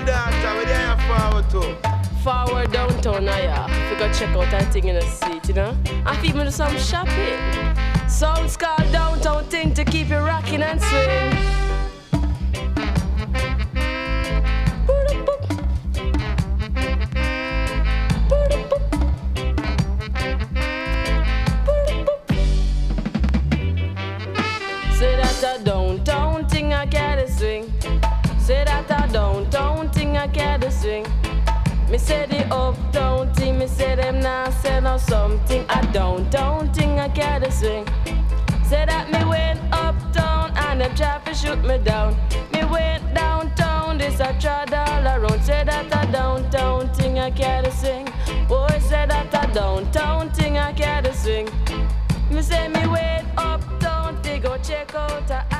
and daughter, where they are forward to? Forward downtown, yeah. If you go check out that thing in the street, you know. And people do some shopping. Sounds called downtown thing to keep you rocking and swing. Say that a downtown thing I gotta swing. Say that a downtown thing I gotta swing. Me say the uptown thing, me say them now say no something. A downtown thing I gotta swing. Say that me went uptown and them try to shoot me down. Me went downtown, this I tried all around. Say that a downtown thing I gotta swing. Boy, say that a downtown thing I gotta swing. Me say me went uptown, they go check out a